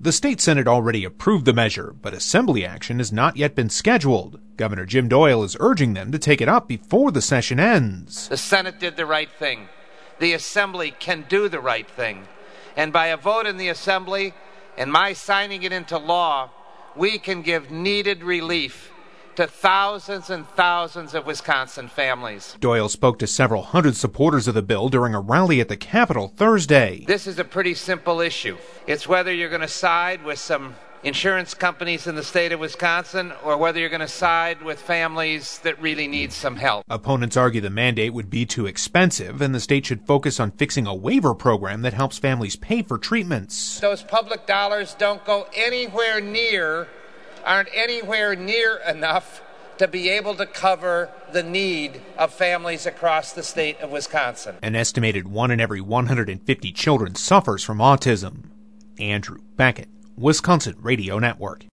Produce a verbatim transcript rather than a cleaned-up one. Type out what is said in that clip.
The state Senate already approved the measure, but Assembly action has not yet been scheduled. Governor Jim Doyle is urging them to take it up before the session ends. The Senate did the right thing. The Assembly can do the right thing. And by a vote in the Assembly and my signing it into law, we can give needed relief to thousands and thousands of Wisconsin families. Doyle spoke to several hundred supporters of the bill during a rally at the Capitol Thursday. This is a pretty simple issue. It's whether you're going to side with some insurance companies in the state of Wisconsin or whether you're going to side with families that really need some help. Opponents argue the mandate would be too expensive and the state should focus on fixing a waiver program that helps families pay for treatments. Those public dollars don't go anywhere near aren't anywhere near enough to be able to cover the need of families across the state of Wisconsin. An estimated one in every one hundred fifty children suffers from autism. Andrew Beckett, Wisconsin Radio Network.